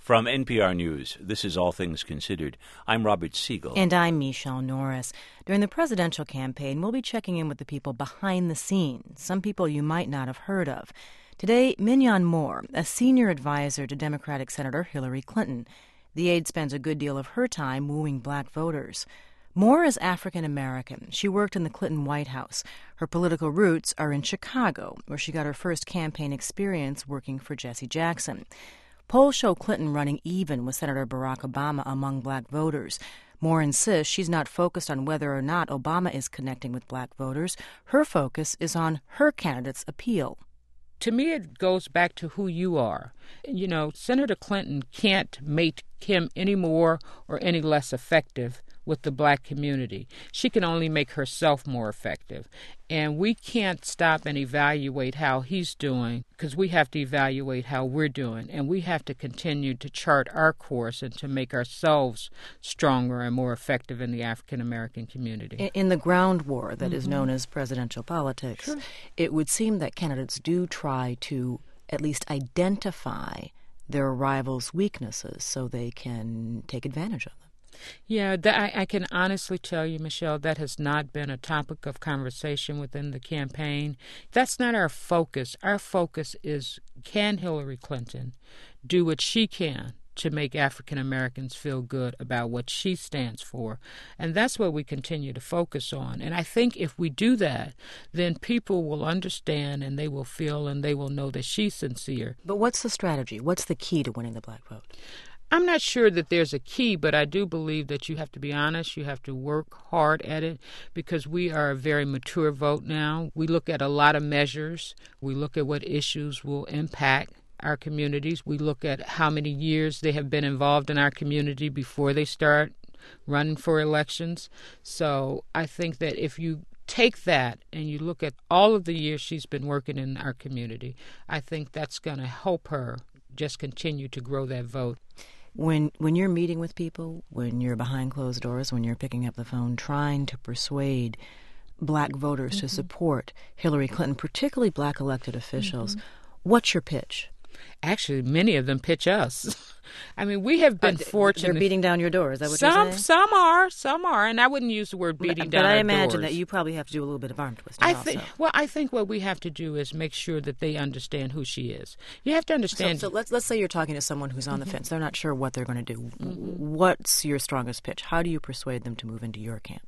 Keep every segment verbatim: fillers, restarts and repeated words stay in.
From N P R News, this is All Things Considered. I'm Robert Siegel. And I'm Michelle Norris. During the presidential campaign, we'll be checking in with the people behind the scenes, some people you might not have heard of. Today, Minyon Moore, a senior advisor to Democratic Senator Hillary Clinton. The aide spends a good deal of her time wooing black voters. Moore is African-American. She worked in the Clinton White House. Her political roots are in Chicago, where she got her first campaign experience working for Jesse Jackson. Polls show Clinton running even with Senator Barack Obama among black voters. Moore insists she's not focused on whether or not Obama is connecting with black voters. Her focus is on her candidate's appeal. To me, it goes back to who you are. You know, Senator Clinton can't make him any more or any less effective with the black community. She can only make herself more effective. And we can't stop and evaluate how he's doing, because we have to evaluate how we're doing. And we have to continue to chart our course and to make ourselves stronger and more effective in the African-American community. In the ground war that mm-hmm. is known as presidential politics, sure. It would seem that candidates do try to at least identify their rivals' weaknesses so they can take advantage of them. Yeah, that, I, I can honestly tell you, Michelle, that has not been a topic of conversation within the campaign. That's not our focus. Our focus is, can Hillary Clinton do what she can to make African Americans feel good about what she stands for? And that's what we continue to focus on. And I think if we do that, then people will understand and they will feel and they will know that she's sincere. But what's the strategy? What's the key to winning the black vote? I'm not sure that there's a key, but I do believe that you have to be honest. You have to work hard at it, because we are a very mature vote now. We look at a lot of measures. We look at what issues will impact our communities. We look at how many years they have been involved in our community before they start running for elections. So I think that if you take that and you look at all of the years she's been working in our community, I think that's going to help her just continue to grow that vote. When when you're meeting with people, when you're behind closed doors, when you're picking up the phone, trying to persuade black voters mm-hmm. to support Hillary Clinton, particularly black elected officials, mm-hmm. what's your pitch? Actually, many of them pitch us. I mean, we have been uh, fortunate. They're beating down your door. Is that what some, you're saying? Some are. Some are. And I wouldn't use the word beating but, down But I our imagine doors. that you probably have to do a little bit of arm twisting I also. think, well, I think what we have to do is make sure that they understand who she is. You have to understand. So, so let's, let's say you're talking to someone who's on mm-hmm. the fence. They're not sure what they're going to do. Mm-hmm. What's your strongest pitch? How do you persuade them to move into your camp?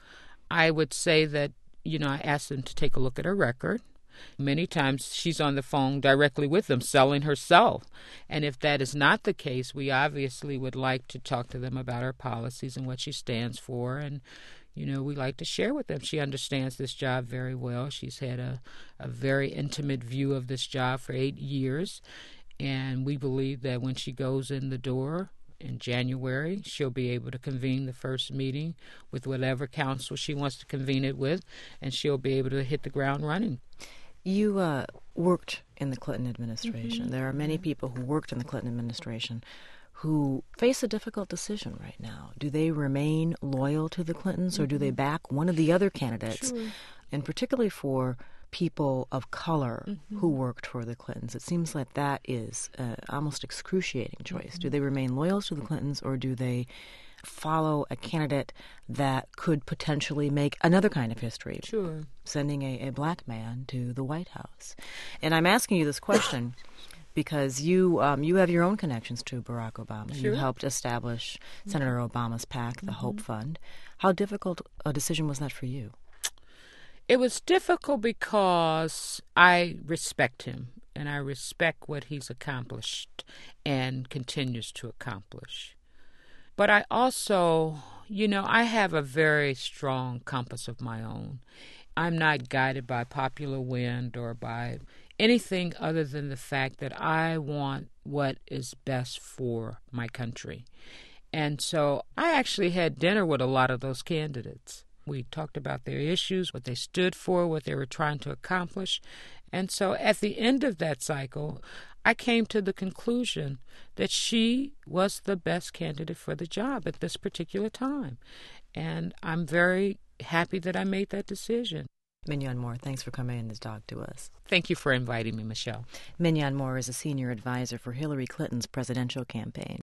I would say that, you know, I asked them to take a look at her record. Many times she's on the phone directly with them, selling herself. And if that is not the case, we obviously would like to talk to them about her policies and what she stands for. And, you know, we like to share with them. She understands this job very well. She's had a, a very intimate view of this job for eight years. And we believe that when she goes in the door in January, she'll be able to convene the first meeting with whatever council she wants to convene it with, and she'll be able to hit the ground running. You uh, worked in the Clinton administration. Mm-hmm. There are many people who worked in the Clinton administration who face a difficult decision right now. Do they remain loyal to the Clintons, mm-hmm. or do they back one of the other candidates? Sure. And particularly for people of color mm-hmm. who worked for the Clintons, it seems like that is an almost excruciating choice. Mm-hmm. Do they remain loyal to the Clintons, or do they follow a candidate that could potentially make another kind of history, sure. sending a, a black man to the White House? And I'm asking you this question because you um, you have your own connections to Barack Obama. Sure. You helped establish mm-hmm. Senator Obama's PAC, the mm-hmm. Hope Fund. How difficult a decision was that for you? It was difficult because I respect him, and I respect what he's accomplished and continues to accomplish. But I also, you know, I have a very strong compass of my own. I'm not guided by popular wind or by anything other than the fact that I want what is best for my country. And so I actually had dinner with a lot of those candidates. We talked about their issues, what they stood for, what they were trying to accomplish. And so at the end of that cycle, I came to the conclusion that she was the best candidate for the job at this particular time. And I'm very happy that I made that decision. Mignon Moore, thanks for coming in to talk to us. Thank you for inviting me, Michelle. Mignon Moore is a senior advisor for Hillary Clinton's presidential campaign.